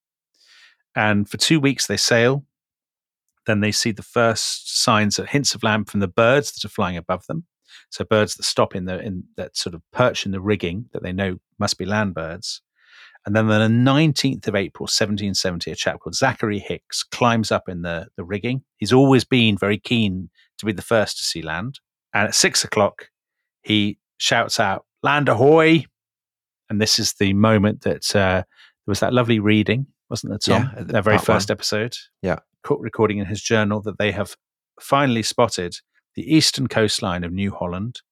And for two weeks they sail. Then they see the first signs of hints of land from the birds that are flying above them. So birds that stop in the in that sort of perch in the rigging that they know must be land birds. And then on the nineteenth of April, seventeen seventy, a chap called Zachary Hicks climbs up in the, the rigging. He's always been very keen to be the first to see land. And at six o'clock, he shouts out, "Land ahoy!" And this is the moment that uh, there was that lovely reading, wasn't there, Tom? Yeah, Their very part first one. episode. Yeah. Cook recording in his journal that they have finally spotted the eastern coastline of New Holland.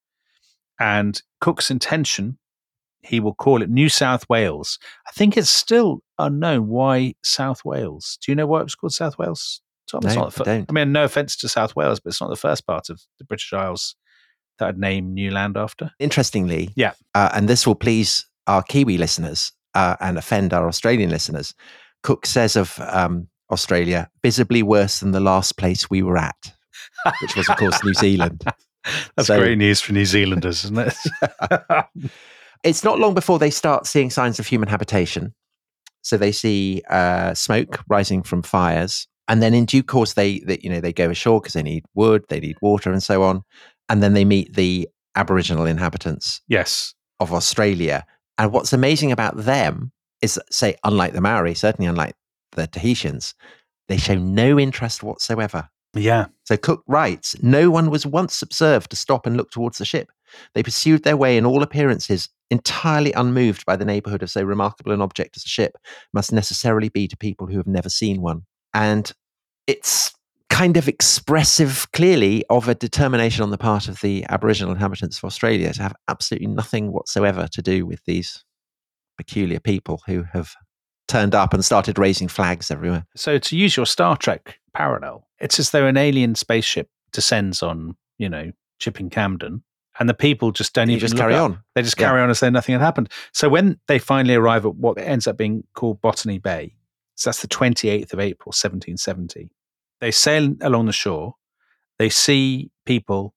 And Cook's intention, he will call it New South Wales. I think it's still unknown why South Wales. Do you know why it was called South Wales, Tom? It's No, not the I fir- don't. I mean, no offense to South Wales, but it's not the first part of the British Isles that I'd name new land after. Interestingly, Yeah. uh, and this will please our Kiwi listeners uh, and offend our Australian listeners, Cook says of um, Australia, visibly worse than the last place we were at, which was, of course, New Zealand. That's So- great news for New Zealanders, isn't it? It's not long before they start seeing signs of human habitation. So they see uh, smoke rising from fires, and then in due course they, they you know, they go ashore because they need wood, they need water, and so on. And then they meet the Aboriginal inhabitants Yes. of Australia. And what's amazing about them is, say, unlike the Maori, certainly unlike the Tahitians, they show no interest whatsoever. Yeah. So Cook writes, no one was once observed to stop and look towards the ship. They pursued their way in all appearances, entirely unmoved by the neighbourhood of so remarkable an object as a ship must necessarily be to people who have never seen one. And it's kind of expressive, clearly, of a determination on the part of the Aboriginal inhabitants of Australia to have absolutely nothing whatsoever to do with these peculiar people who have turned up and started raising flags everywhere. So to use your Star Trek parallel, it's as though an alien spaceship descends on, you know, Chipping Camden, and the people just don't You even just look carry up. on. They just carry Yeah. on as though nothing had happened. So when they finally arrive at what ends up being called Botany Bay, so that's the twenty-eighth of April, seventeen seventy, They sail along the shore. They see people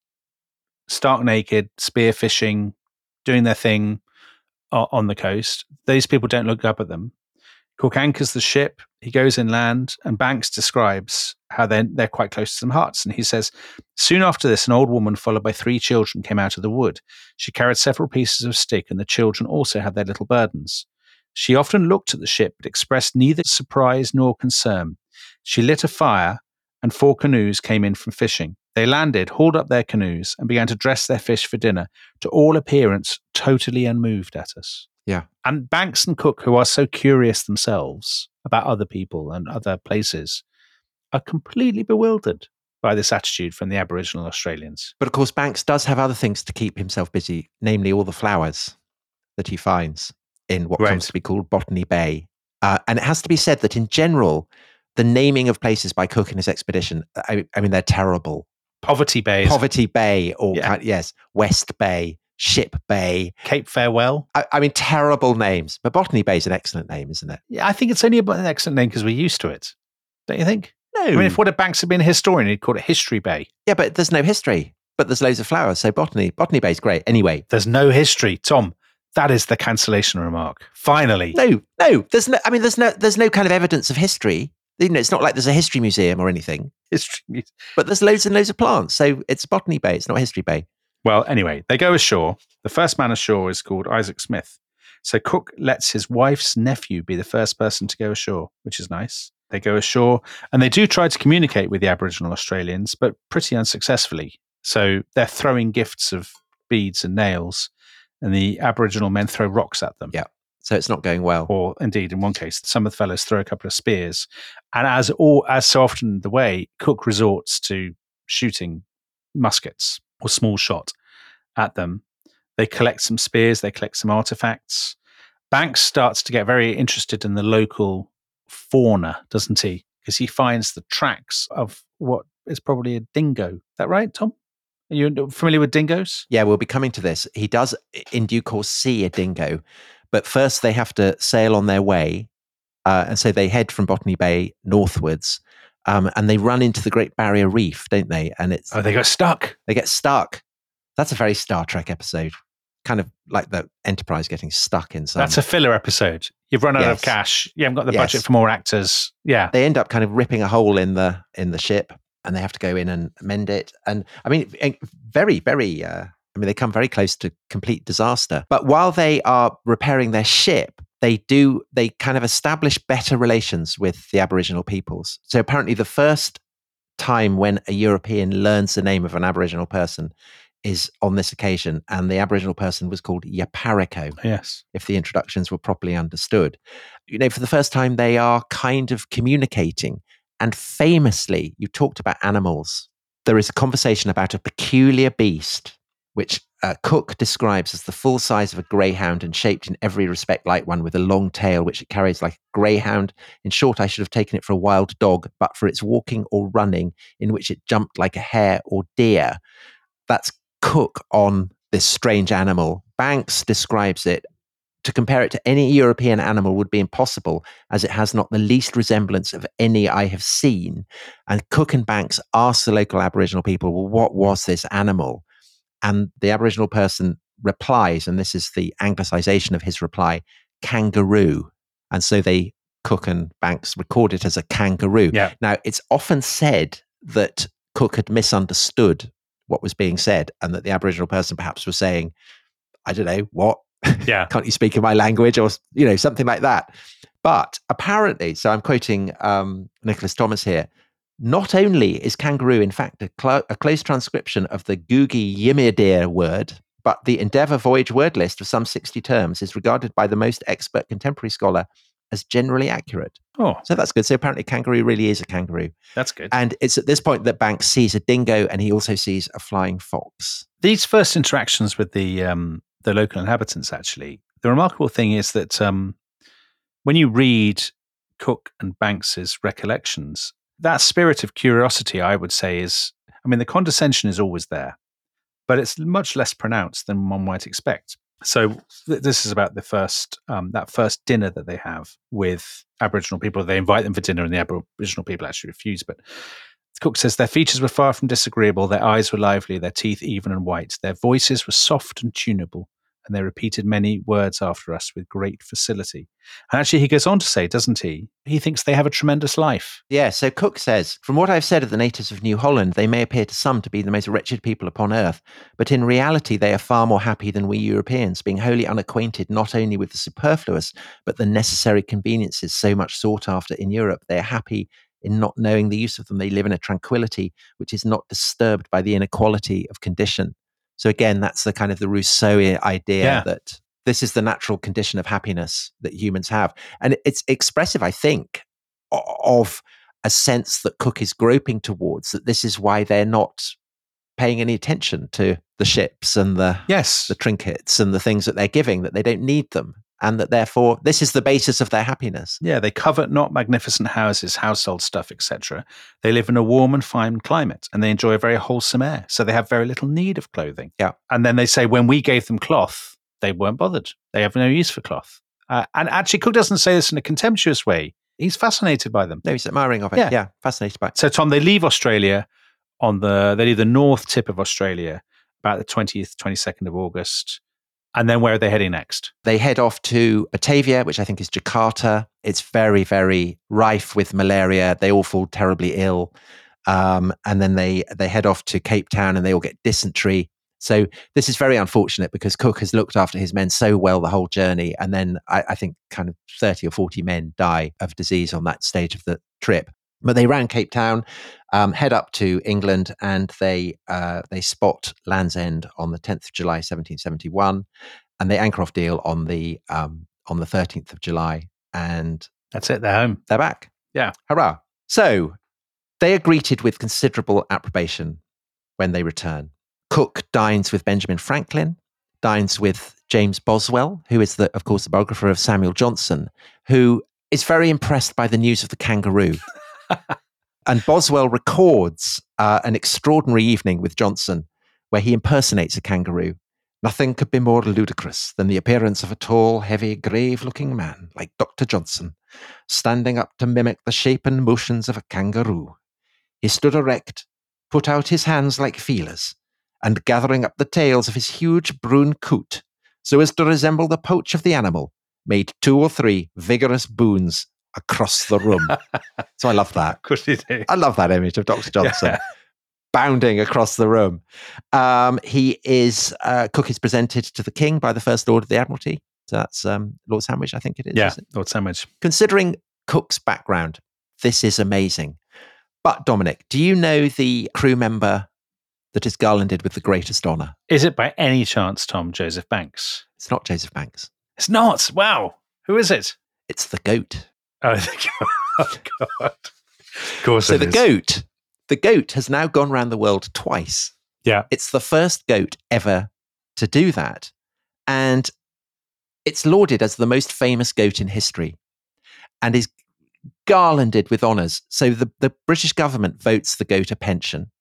stark naked, spear fishing, doing their thing uh, on the coast. These people don't look up at them. Cook anchors the ship. He goes inland, and Banks describes how they're, they're quite close to some huts. And he says, soon after this, an old woman followed by three children came out of the wood. She carried several pieces of stick, and the children also had their little burdens. She often looked at the ship, but expressed neither surprise nor concern. She lit a fire, and four canoes came in from fishing. They landed, hauled up their canoes, and began to dress their fish for dinner, to all appearance totally unmoved at us. Yeah. And Banks and Cook, who are so curious themselves about other people and other places, are completely bewildered by this attitude from the Aboriginal Australians. But of course, Banks does have other things to keep himself busy, namely all the flowers that he finds in what Right. comes to be called Botany Bay. Uh, and it has to be said that in general, the naming of places by Cook and his expedition, I, I mean, they're terrible. Poverty Bay, is Poverty Bay, or Yeah. kind- yes, West Bay, Ship Bay. Cape Farewell. I, I mean, terrible names. But Botany Bay is an excellent name, isn't it? Yeah, I think it's only an excellent name because we're used to it. Don't you think? No. I mean, if what if Banks had been a historian, he'd call it History Bay. Yeah, but there's no history. But there's loads of flowers. So Botany, Botany Bay is great. Anyway, There's no history. Tom, that is the cancellation remark. Finally. no, no, there's no. I mean, there's no, there's no kind of evidence of history. You know, it's not like there's a history museum or anything. History. But there's loads and loads of plants. So it's Botany Bay. It's not History Bay. Well, anyway, they go ashore. The first man ashore is called Isaac Smith. So Cook lets his wife's nephew be the first person to go ashore, which is nice. They go ashore and they do try to communicate with the Aboriginal Australians, but pretty unsuccessfully. So they're throwing gifts of beads and nails, and the Aboriginal men throw rocks at them. Yeah. So it's not going well. Or indeed, in one case, some of the fellows throw a couple of spears. And as all as so often the way, Cook resorts to shooting muskets or small shot at them. They collect some spears, they collect some artifacts. Banks starts to get very interested in the local fauna, doesn't he? Because he finds the tracks of what is probably a dingo. Is that right, Tom? Are you familiar with dingoes? Yeah, we'll be coming to this. He does, in due course, see a dingo. But first, they have to sail on their way. Uh, and so they head from Botany Bay northwards. Um, and they run into the Great Barrier Reef, don't they? And it's Oh, they got stuck. they get stuck. That's a very Star Trek episode. Kind of like the Enterprise getting stuck in some. That's a filler episode. You've run out Yes. of cash. You haven't got the Yes. budget for more actors. Yeah. They end up kind of ripping a hole in the in the ship, and they have to go in and mend it. And I mean, eh, very, very. Uh, I mean, they come very close to complete disaster. But while they are repairing their ship, they do they kind of establish better relations with the Aboriginal peoples. So apparently, the first time when a European learns the name of an Aboriginal person is on this occasion, and the Aboriginal person was called Yapariko, Yes. if the introductions were properly understood. You know, for the first time, they are kind of communicating. And famously, you talked about animals. There is a conversation about a peculiar beast, which uh, Cook describes as the full size of a greyhound and shaped in every respect like one, with a long tail, which it carries like a greyhound. In short, I should have taken it for a wild dog, but for its walking or running, in which it jumped like a hare or deer. That's Cook on this strange animal. Banks describes it. To compare it to any European animal would be impossible, as it has not the least resemblance of any I have seen. And Cook and Banks ask the local Aboriginal people, well, what was this animal? And the Aboriginal person replies, and this is the anglicization of his reply, kangaroo. And so they, Cook and Banks, record it as a kangaroo. Yeah. Now, it's often said that Cook had misunderstood what was being said, and that the Aboriginal person perhaps was saying, I don't know, what? Yeah. Can't you speak in my language, or, you know, something like that. But apparently, so I'm quoting um, Nicholas Thomas here, not only is kangaroo, in fact, a, cl- a close transcription of the Gugi Yimidir word, but the Endeavour Voyage word list of some sixty terms is regarded by the most expert contemporary scholar as generally accurate. Oh, So that's good. So apparently kangaroo really is a kangaroo. that's good. And it's at this point that Banks sees a dingo, and he also sees a flying fox. These first interactions with the um, the local inhabitants, actually, the remarkable thing is that um, when you read Cook and Banks's recollections, that spirit of curiosity, I would say, is, I mean, the condescension is always there, but it's much less pronounced than one might expect. So th- this is about the first, um, that first dinner that they have with Aboriginal people. They invite them for dinner and the Aboriginal people actually refuse. But Cook says their features were far from disagreeable. Their eyes were lively, their teeth even and white. Their voices were soft and tunable, and they repeated many words after us with great facility. And actually, he goes on to say, doesn't he? He thinks they have a tremendous life. Yeah, so Cook says, from what I've said of the natives of New Holland, they may appear to some to be the most wretched people upon earth, but in reality they are far more happy than we Europeans, being wholly unacquainted not only with the superfluous, but the necessary conveniences so much sought after in Europe. They are happy in not knowing the use of them. They live in a tranquility which is not disturbed by the inequality of condition. So again, that's the kind of the Rousseau idea Yeah. that this is the natural condition of happiness that humans have. And it's expressive, I think, of a sense that Cook is groping towards, that this is why they're not paying any attention to the ships and the, Yes. the trinkets and the things that they're giving, that they don't need them. And that therefore, this is the basis of their happiness. Yeah, they covet not magnificent houses, household stuff, et cetera. They live in a warm and fine climate, and they enjoy a very wholesome air. So they have very little need of clothing. Yeah. And then they say when we gave them cloth, they weren't bothered. They have no use for cloth. Uh, and actually, Cook doesn't say this in a contemptuous way. He's fascinated by them. No, he's admiring of it. Yeah. Yeah, fascinated by it. So, Tom, they leave Australia on the, they leave the north tip of Australia about the twentieth, twenty-second of August. And then where are they heading next? They head off to Batavia, which I think is Jakarta. It's very, very rife with malaria. They all fall terribly ill. Um, and then they, they head off to Cape Town and they all get dysentery. So this is very unfortunate because Cook has looked after his men so well the whole journey. And then I, I think kind of thirty or forty men die of disease on that stage of the trip. But they round Cape Town, um, head up to England, and they uh, they spot Land's End on the tenth of July, seventeen seventy-one, and they anchor off Deal on the um, on the thirteenth of July, and that's it. They're home. They're back. Yeah, hurrah! So they are greeted with considerable approbation when they return. Cook dines with Benjamin Franklin, dines with James Boswell, who is the, of course, the biographer of Samuel Johnson, who is very impressed by the news of the kangaroo. And Boswell records uh, an extraordinary evening with Johnson where he impersonates a kangaroo. Nothing could be more ludicrous than the appearance of a tall, heavy, grave-looking man like Doctor Johnson, standing up to mimic the shape and motions of a kangaroo. He stood erect, put out his hands like feelers, and gathering up the tails of his huge brune coat, so as to resemble the pouch of the animal, made two or three vigorous boons across the room. So I love that. Of course you do. I love that image of Doctor Johnson Yeah. bounding across the room. Um, he is, uh, Cook is presented to the King by the First Lord of the Admiralty. So that's um, Lord Sandwich, I think it is. Yeah, Is it? Lord Sandwich. Considering Cook's background, this is amazing. But Dominic, do you know the crew member that is garlanded with the greatest honour? Is it by any chance, Tom, Joseph Banks? It's not Joseph Banks. It's not. Wow. Who is it? It's the goat. Oh, oh God. Of course So it the is. goat, the goat has now gone around the world twice. Yeah. It's the first goat ever to do that. And it's lauded as the most famous goat in history and is garlanded with honours. So the, the British government votes the goat a pension.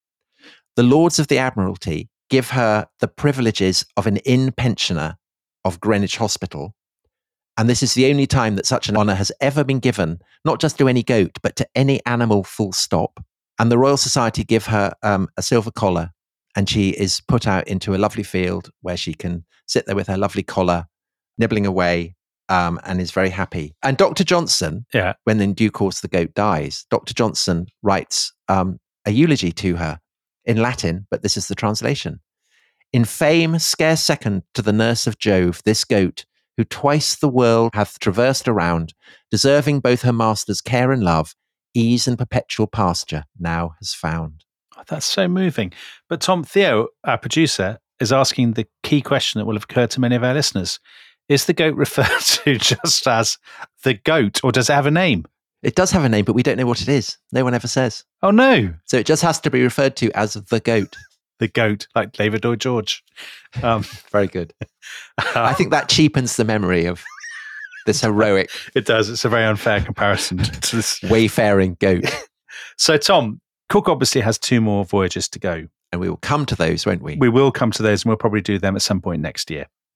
The Lords of the Admiralty give her the privileges of an inn pensioner of Greenwich Hospital. And this is the only time that such an honour has ever been given, not just to any goat, but to any animal full stop. And the Royal Society give her um, a silver collar, and she is put out into a lovely field where she can sit there with her lovely collar, nibbling away, um, and is very happy. And Doctor Johnson, Yeah. when in due course the goat dies, Doctor Johnson writes um, a eulogy to her in Latin, but this is the translation. In fame scarce second to the nurse of Jove, this goat, who twice the world hath traversed around, deserving both her master's care and love, ease and perpetual pasture now has found. Oh, that's so moving. But Tom, Theo, our producer, is asking the key question that will have occurred to many of our listeners. Is the goat referred to just as the goat, or does it have a name? It does have a name, but we don't know what it is. No one ever says. Oh, no. So it just has to be referred to as the goat. The goat, like David or George. Um, Very good. I think that cheapens the memory of this heroic, it does. It's a very unfair comparison to this. wayfaring goat. So, Tom, Cook obviously has two more voyages to go. And we will come to those, won't we? We will come to those, and we'll probably do them at some point next year.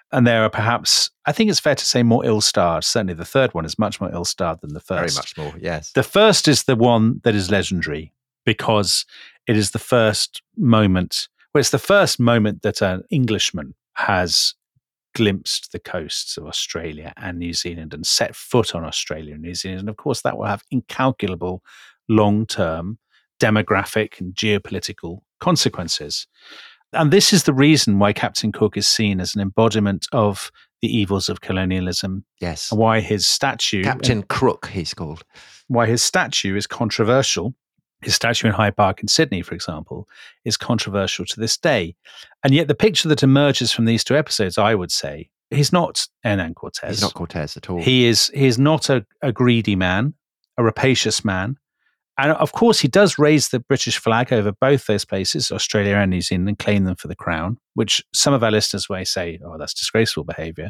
And there are perhaps, I think it's fair to say, more ill-starred. Certainly the third one is much more ill-starred than the first. Very much more, yes. The first is the one that is legendary because it is the first moment, well, it's the first moment that an Englishman has glimpsed the coasts of Australia and New Zealand and set foot on Australia and New Zealand. And of course, that will have incalculable long-term demographic and geopolitical consequences. And this is the reason why Captain Cook is seen as an embodiment of the evils of colonialism. Yes. And why his statue... Captain Crook, he's called. Why his statue is controversial. His statue in Hyde Park in Sydney, for example, is controversial to this day. And yet the picture that emerges from these two episodes, I would say, he's not Hernan Cortés. He's not Cortés at all. He is, he is not a, a greedy man, a rapacious man. And of course, he does raise the British flag over both those places, Australia and New Zealand, and claim them for the crown, which some of our listeners may say, oh, that's disgraceful behavior.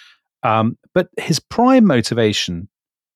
Um, but his prime motivation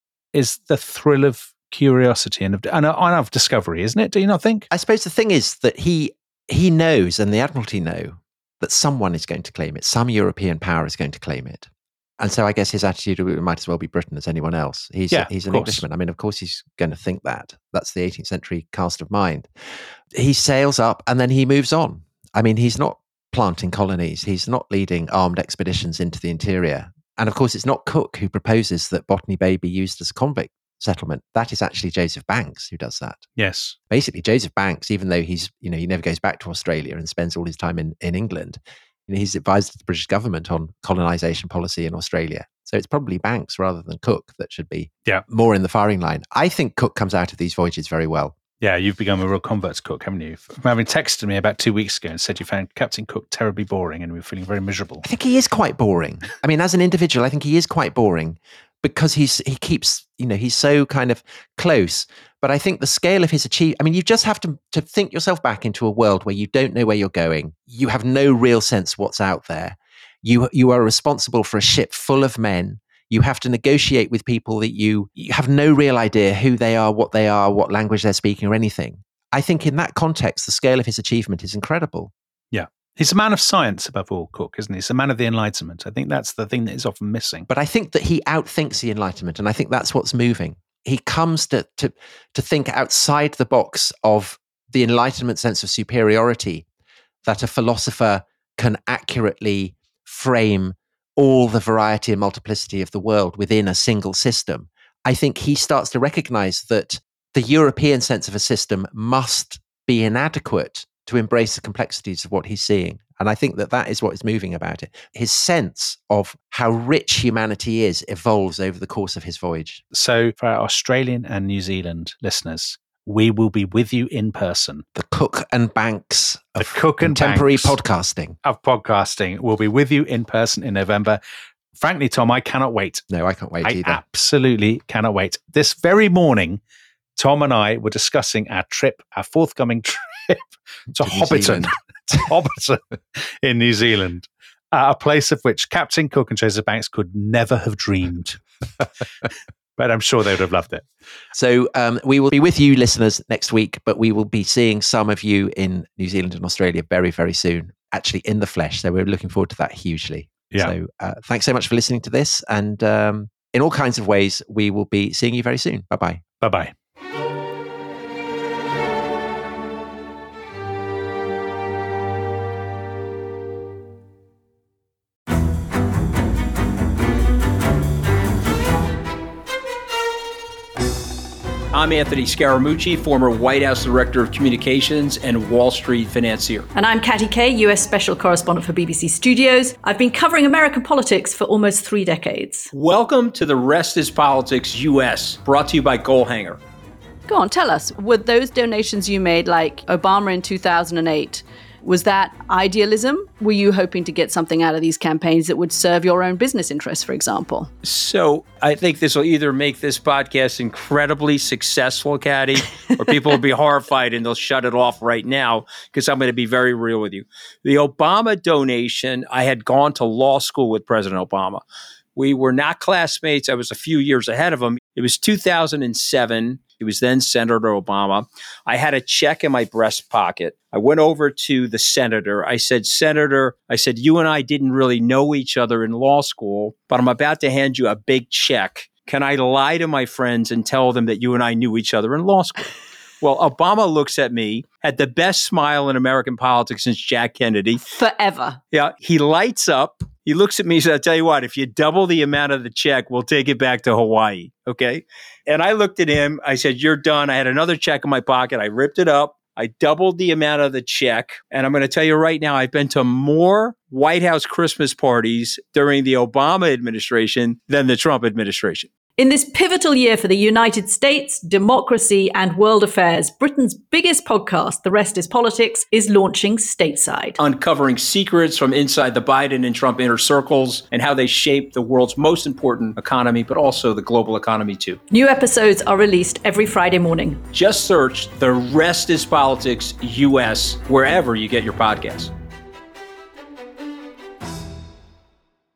is the thrill of curiosity and of, and of discovery, isn't it? Do you not think? I suppose the thing is that he he knows, and the Admiralty know, that someone is going to claim it. Some European power is going to claim it. And so I guess his attitude might as well be Britain as anyone else. He's, yeah, he's an course. Englishman. I mean, of course he's going to think that. That's the eighteenth century cast of mind. He sails up and then he moves on. I mean, he's not planting colonies. He's not leading armed expeditions into the interior. And of course, it's not Cook who proposes that Botany Bay be used as a convict settlement. That is actually Joseph Banks who does that. Yes. Basically, Joseph Banks, even though he's, you know, he never goes back to Australia and spends all his time in, in England, you know, he's advised the British government on colonization policy in Australia. So it's probably Banks rather than Cook that should be yeah. more in the firing line. I think Cook comes out of these voyages very well. Yeah, you've become a real convert to Cook, haven't you? From having texted me about two weeks ago and said you found Captain Cook terribly boring and we were feeling very miserable. I think he is quite boring. I mean, as an individual, I think he is quite boring because he's he keeps, you know, he's so kind of close. But I think the scale of his achievement, I mean, you just have to, to think yourself back into a world where you don't know where you're going. You have no real sense what's out there. You you are responsible for a ship full of men. You have to negotiate with people that you, you have no real idea who they are, what they are, what language they're speaking or anything. I think in that context, the scale of his achievement is incredible. Yeah. He's a man of science above all, Cook, isn't he? He's a man of the Enlightenment. I think that's the thing that is often missing. But I think that he outthinks the Enlightenment, and I think that's what's moving. He comes to, to, to think outside the box of the Enlightenment sense of superiority that a philosopher can accurately frame all the variety and multiplicity of the world within a single system. I think he starts to recognize that the European sense of a system must be inadequate to embrace the complexities of what he's seeing. And I think that that is what is moving about it. His sense of how rich humanity is evolves over the course of his voyage. So for our Australian and New Zealand listeners, we will be with you in person. The Cook and Banks of the Cook and contemporary Banks podcasting. Of podcasting will be with you in person in November. Frankly, Tom, I cannot wait. No, I can't wait I either. absolutely cannot wait. This very morning, Tom and I were discussing our trip, our forthcoming trip to, to Hobbiton, to Hobbiton in New Zealand, uh, a place of which Captain Cook and Joseph Banks could never have dreamed. But I'm sure they would have loved it. So um, we will be with you, listeners, next week, but we will be seeing some of you in New Zealand and Australia very, very soon, actually in the flesh. So we're looking forward to that hugely. Yeah. So uh, thanks so much for listening to this. And um, in all kinds of ways, we will be seeing you very soon. Bye-bye. Bye-bye. I'm Anthony Scaramucci, former White House Director of Communications and Wall Street financier. And I'm Katty Kay, U S Special Correspondent for B B C Studios. I've been covering American politics for almost three decades. Welcome to The Rest is Politics U S, brought to you by Goalhanger. Go on, tell us, were those donations you made, like Obama in two thousand eight, was that idealism? Were you hoping to get something out of these campaigns that would serve your own business interests, for example? So I think this will either make this podcast incredibly successful, Katty, or people will be horrified and they'll shut it off right now because I'm going to be very real with you. The Obama donation, I had gone to law school with President Obama. We were not classmates. I was a few years ahead of him. It was two thousand seven. He was then Senator Obama. I had a check in my breast pocket. I went over to the senator. I said, Senator, I said, you and I didn't really know each other in law school, but I'm about to hand you a big check. Can I lie to my friends and tell them that you and I knew each other in law school? Well, Obama looks at me, had the best smile in American politics since Jack Kennedy. Forever. Yeah. He lights up. He looks at me and says, I'll tell you what, if you double the amount of the check, we'll take it back to Hawaii. Okay. And I looked at him. I said, you're done. I had another check in my pocket. I ripped it up. I doubled the amount of the check. And I'm going to tell you right now, I've been to more White House Christmas parties during the Obama administration than the Trump administration. In this pivotal year for the United States, democracy, and world affairs, Britain's biggest podcast, The Rest is Politics, is launching stateside. Uncovering secrets from inside the Biden and Trump inner circles and how they shape the world's most important economy, but also the global economy too. New episodes are released every Friday morning. Just search The Rest is Politics U S wherever you get your podcasts.